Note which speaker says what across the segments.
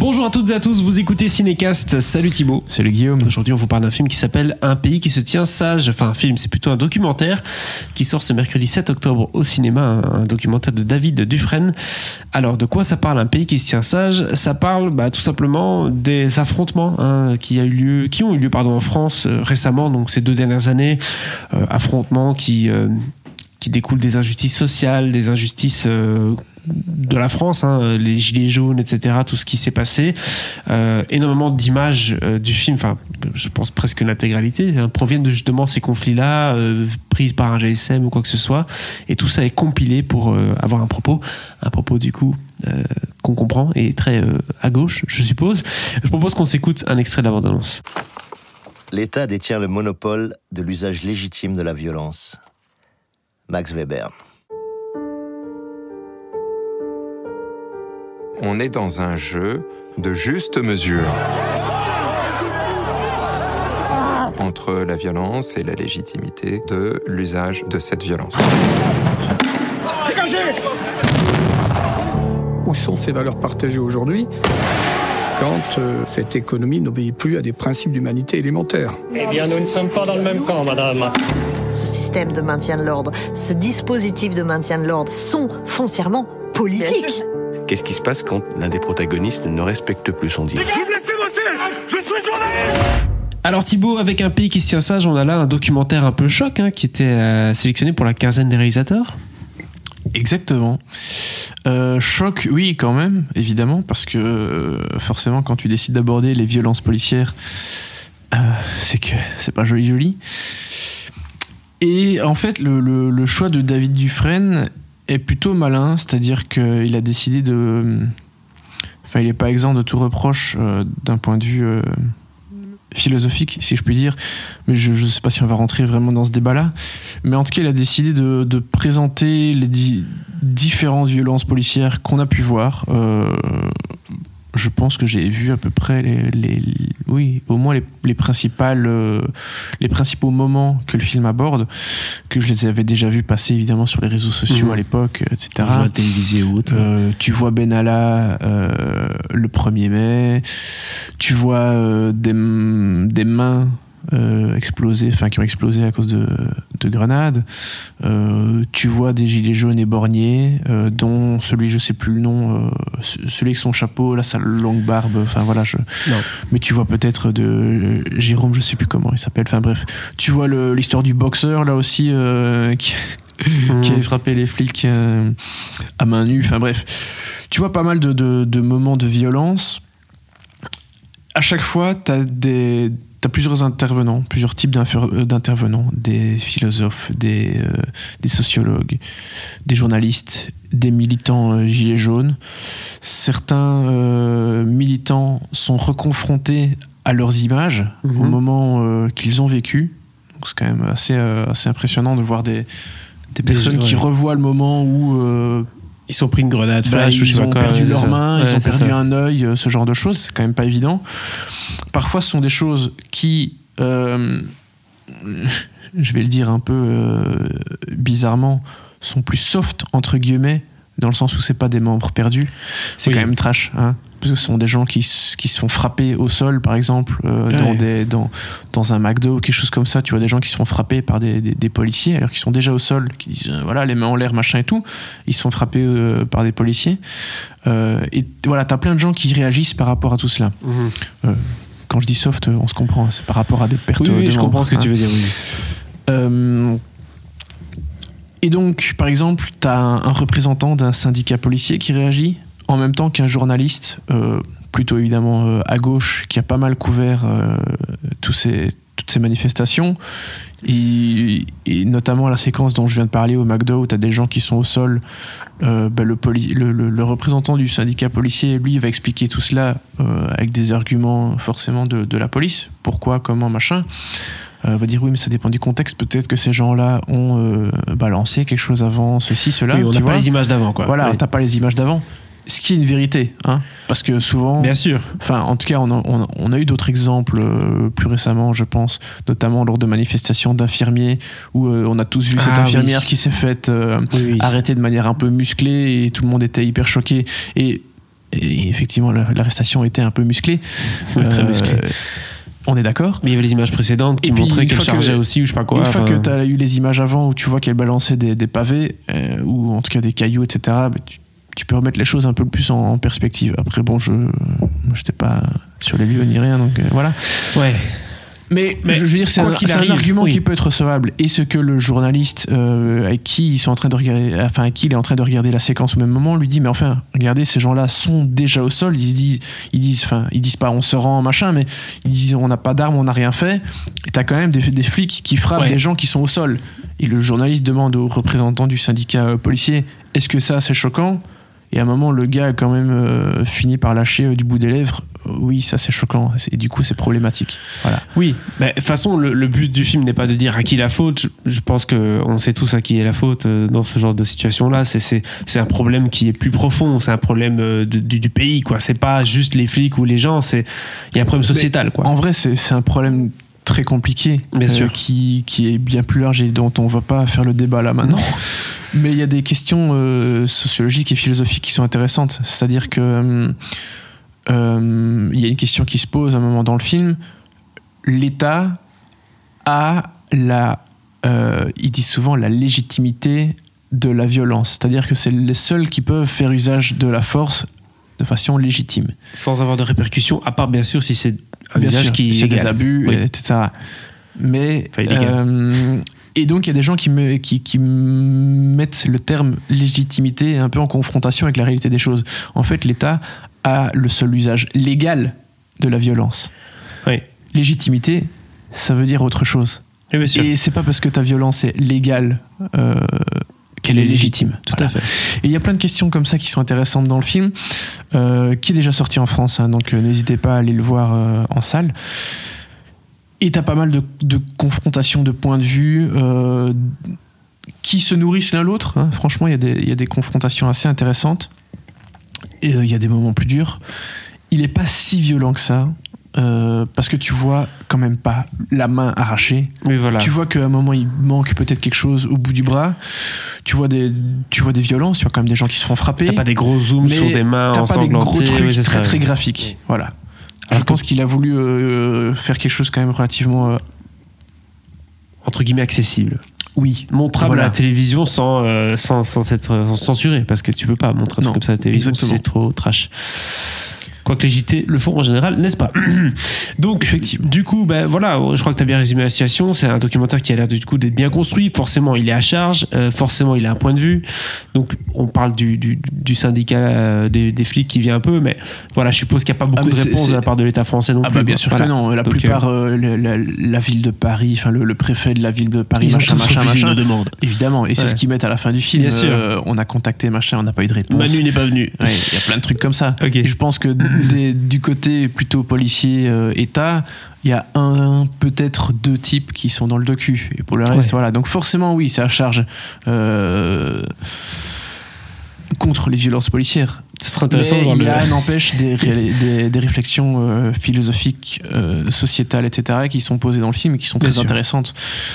Speaker 1: Bonjour à toutes et à tous, vous écoutez Cinécast. Salut Thibaut.
Speaker 2: Salut Guillaume.
Speaker 1: Aujourd'hui on vous parle d'un film qui s'appelle Un pays qui se tient sage. Enfin un film, c'est plutôt un documentaire qui sort ce mercredi 7 octobre au cinéma, un documentaire de David Dufresne. Alors de quoi ça parle, Un pays qui se tient sage? Ça parle tout simplement des affrontements qui ont eu lieu en France récemment, donc ces 2 dernières années, affrontements qui découlent des injustices sociales, des injustices de la France, les gilets jaunes, etc., tout ce qui s'est passé. Énormément d'images du film, enfin, je pense presque l'intégralité, proviennent de justement ces conflits-là, prises par un GSM ou quoi que ce soit. Et tout ça est compilé pour avoir un propos du coup qu'on comprend et très à gauche, je suppose. Je propose qu'on s'écoute un extrait de la bande-annonce.
Speaker 3: L'État détient le monopole de l'usage légitime de la violence. Max Weber.
Speaker 4: On est dans un jeu de juste mesure entre la violence et la légitimité de l'usage de cette violence.
Speaker 5: Dégagez ! Où sont ces valeurs partagées aujourd'hui quand cette économie n'obéit plus à des principes d'humanité élémentaires?
Speaker 6: Eh bien, nous ne sommes pas dans le même camp, madame.
Speaker 7: Ce système de maintien de l'ordre, ce dispositif de maintien de l'ordre sont foncièrement politiques.
Speaker 8: Qu'est-ce qui se passe quand l'un des protagonistes ne respecte plus son deal?
Speaker 5: Vous me laissez bosser! Je suis journaliste!
Speaker 1: Alors Thibaut, avec Un pays qui se tient sage, on a là un documentaire un peu choc qui était sélectionné pour la quinzaine des réalisateurs.
Speaker 2: Exactement. Choc, oui, quand même, évidemment, parce que forcément, quand tu décides d'aborder les violences policières, c'est que c'est pas joli. Et en fait, le choix de David Dufresne est plutôt malin, c'est-à-dire qu'il a décidé de... Enfin, il n'est pas exempt de tout reproche d'un point de vue philosophique, si je puis dire, mais je ne sais pas si on va rentrer vraiment dans ce débat-là, mais en tout cas, il a décidé de présenter les différentes violences policières qu'on a pu voir. Je pense que j'ai vu à peu près au moins les principaux moments que le film aborde, que je les avais déjà vus passer évidemment sur les réseaux sociaux à l'époque, etc.
Speaker 1: À la télévision ou autre.
Speaker 2: Tu vois Benalla le 1er mai, tu vois des mains explosées, enfin qui ont explosé à cause de grenades. Tu vois des gilets jaunes éborgnés, dont celui, je sais plus le nom, celui avec son chapeau, là, sa longue barbe, enfin voilà. Mais tu vois peut-être de Jérôme, je sais plus comment il s'appelle, enfin bref. Tu vois l'histoire du boxeur, là aussi, qui avait frappé les flics à main nue, enfin bref. Tu vois pas mal de moments de violence. À chaque fois, t'as plusieurs intervenants, plusieurs types d'intervenants, des philosophes, des sociologues, des journalistes, des militants gilets jaunes. Certains militants sont reconfrontés à leurs images au moment qu'ils ont vécu. Donc c'est quand même assez impressionnant de voir des personnes qui revoient le moment où...
Speaker 1: ils sont pris une grenade flash,
Speaker 2: ils ont perdu leurs mains, ils ont perdu un œil, ce genre de choses, c'est quand même pas évident. Parfois, ce sont des choses qui, je vais le dire un peu bizarrement, sont plus soft, entre guillemets, dans le sens où c'est pas des membres perdus. C'est quand même trash, parce que ce sont des gens qui se sont frappés au sol, par exemple, dans un McDo ou quelque chose comme ça. Tu vois des gens qui se font frapper par des policiers alors qu'ils sont déjà au sol, qui disent voilà, les mains en l'air, machin et tout. Ils se font frapper par des policiers. Et voilà, t'as plein de gens qui réagissent par rapport à tout cela. Quand je dis soft, on se comprend, c'est par rapport à des pertes de membres.
Speaker 1: Je comprends ce que tu veux dire, oui.
Speaker 2: Et donc, par exemple, t'as un représentant d'un syndicat policier qui réagit, en même temps qu'un journaliste, plutôt évidemment à gauche, qui a pas mal couvert toutes ces manifestations, et notamment la séquence dont je viens de parler au McDo, où tu as des gens qui sont au sol. Le représentant du syndicat policier, lui, va expliquer tout cela avec des arguments forcément de la police. Pourquoi, comment, machin. Va dire oui, mais ça dépend du contexte. Peut-être que ces gens-là ont balancé quelque chose avant, ceci, cela.
Speaker 1: Oui, on n'a pas les images d'avant, quoi.
Speaker 2: Voilà, t'as pas les images d'avant. Ce qui est une vérité, parce que souvent...
Speaker 1: Bien sûr.
Speaker 2: Enfin, en tout cas, on a eu d'autres exemples plus récemment, je pense, notamment lors de manifestations d'infirmiers, où on a tous vu cette infirmière qui s'est faite arrêter de manière un peu musclée, et tout le monde était hyper choqué. Et Et effectivement, l'arrestation était un peu musclée.
Speaker 1: Très musclée.
Speaker 2: On est d'accord.
Speaker 1: Mais il y avait les images précédentes qui montraient qu'elle chargeait aussi ou je sais pas quoi.
Speaker 2: Une fois que tu as eu les images avant où tu vois qu'elle balançait des pavés ou en tout cas des cailloux, etc., bah, tu peux remettre les choses un peu plus en perspective. Après, bon, je n'étais pas sur les lieux ni rien, donc voilà.
Speaker 1: Ouais.
Speaker 2: Mais je veux dire, c'est un argument qui peut être recevable. Et ce que le journaliste avec qui ils sont en train de regarder, enfin avec qui il est en train de regarder la séquence au même moment, lui dit mais enfin, regardez, ces gens-là sont déjà au sol. Ils disent pas on se rend machin, mais ils disent on n'a pas d'armes, on n'a rien fait. Et t'as quand même des flics qui frappent des gens qui sont au sol. Et le journaliste demande aux représentants du syndicat policier est-ce que ça c'est choquant? Et à un moment, le gars a quand même fini par lâcher du bout des lèvres. Oui, ça c'est choquant. Et du coup, c'est problématique. Voilà.
Speaker 1: Oui, de toute façon, le but du film n'est pas de dire à qui la faute. Je pense qu'on sait tous à qui est la faute dans ce genre de situation-là. C'est un problème qui est plus profond. C'est un problème du pays, quoi. C'est pas juste les flics ou les gens. Il y a un problème sociétal, quoi.
Speaker 2: En vrai, c'est un problème très compliqué,
Speaker 1: bien sûr,
Speaker 2: qui est bien plus large et dont on va pas faire le débat là maintenant. Mais il y a des questions sociologiques et philosophiques qui sont intéressantes. C'est-à-dire que il y a une question qui se pose à un moment dans le film. L'État a ils disent souvent la légitimité de la violence. C'est-à-dire que c'est les seuls qui peuvent faire usage de la force de façon légitime.
Speaker 1: Sans avoir de répercussions, à part bien sûr si c'est un usage qui
Speaker 2: c'est des abus, etc. Mais et donc il y a des gens qui mettent le terme légitimité un peu en confrontation avec la réalité des choses. En fait, l'État a le seul usage légal de la violence.
Speaker 1: Oui.
Speaker 2: Légitimité, ça veut dire autre chose.
Speaker 1: Oui, bien sûr.
Speaker 2: Et c'est pas parce que ta violence est légale qu'elle est légitime.
Speaker 1: Tout à fait.
Speaker 2: Et il y a plein de questions comme ça qui sont intéressantes dans le film, qui est déjà sorti en France, hein, donc n'hésitez pas à aller le voir en salle. Et t'as pas mal de confrontations de points de vue qui se nourrissent l'un l'autre. Hein. Franchement, il y a des confrontations assez intéressantes. Et il y a des moments plus durs. Il est pas si violent que ça. Parce que tu vois quand même pas la main arrachée.
Speaker 1: Oui, voilà.
Speaker 2: Tu vois qu'à un moment il manque peut-être quelque chose au bout du bras. Tu vois des violences, tu vois quand même des gens qui se font frapper.
Speaker 1: T'as pas des gros zooms sur des mains ensanglantées.
Speaker 2: T'as pas des gros trucs
Speaker 1: très
Speaker 2: très graphiques. Voilà. Je pense qu'il a voulu faire quelque chose quand même relativement
Speaker 1: entre guillemets accessible.
Speaker 2: Oui,
Speaker 1: montrable à la télévision sans être censuré, parce que tu peux pas montrer un truc comme ça à la télévision, c'est trop trash. Quoique les JT le font en général, n'est-ce pas? Donc, effectivement. Du coup, ben voilà, je crois que tu as bien résumé la situation. C'est un documentaire qui a l'air du coup d'être bien construit. Forcément, il est à charge. Forcément, il a un point de vue. Donc, on parle du syndicat des flics qui vient un peu, mais voilà, je suppose qu'il n'y a pas beaucoup de réponses de la part de l'État français non plus.
Speaker 2: Bah bien sûr que non. La plupart, la ville de Paris, enfin le préfet de la ville de Paris, machin,
Speaker 1: demande.
Speaker 2: Évidemment, et c'est ce qu'ils mettent à la fin du film.
Speaker 1: Bien sûr.
Speaker 2: On a contacté machin, on n'a pas eu de réponse.
Speaker 1: Manu n'est pas venu.
Speaker 2: Il y a plein de trucs comme ça.
Speaker 1: Okay.
Speaker 2: Et je pense que du côté plutôt policier État, il y a peut-être deux types qui sont dans le docu, et pour le reste voilà, donc forcément oui, c'est à charge contre les violences policières.
Speaker 1: Ce serait intéressant de voir
Speaker 2: n'empêche des réflexions philosophiques, sociétales, etc., qui sont posées dans le film et qui sont très intéressantes.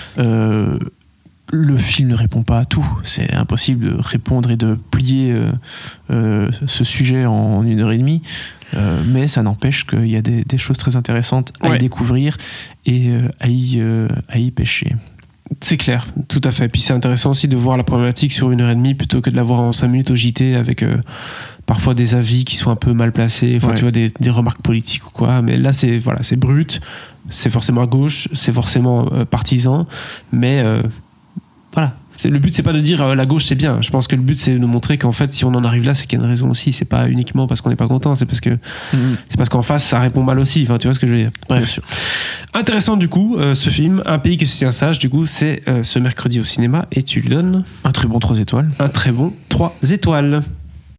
Speaker 2: Le film ne répond pas à tout. C'est impossible de répondre et de plier ce sujet en 1h30. Mais ça n'empêche qu'il y a des choses très intéressantes à y découvrir et à y pêcher.
Speaker 1: C'est clair, tout à fait. Puis c'est intéressant aussi de voir la problématique sur 1h30 plutôt que de la voir en 5 minutes au JT avec parfois des avis qui sont un peu mal placés, enfin, tu vois, des remarques politiques ou quoi. Mais là, c'est brut, c'est forcément à gauche, c'est forcément partisan, mais voilà. Le but, c'est pas de dire la gauche c'est bien. Je pense que le but, c'est de montrer qu'en fait, si on en arrive là, c'est qu'il y a une raison aussi. C'est pas uniquement parce qu'on n'est pas content, c'est parce qu'en face, ça répond mal aussi. Enfin, tu vois ce que je veux dire. Bref. Intéressant du coup, ce film, Un pays qui se tient sage. Du coup, c'est ce mercredi au cinéma et tu lui donnes
Speaker 2: un très bon 3 étoiles.
Speaker 1: Un très bon 3 étoiles.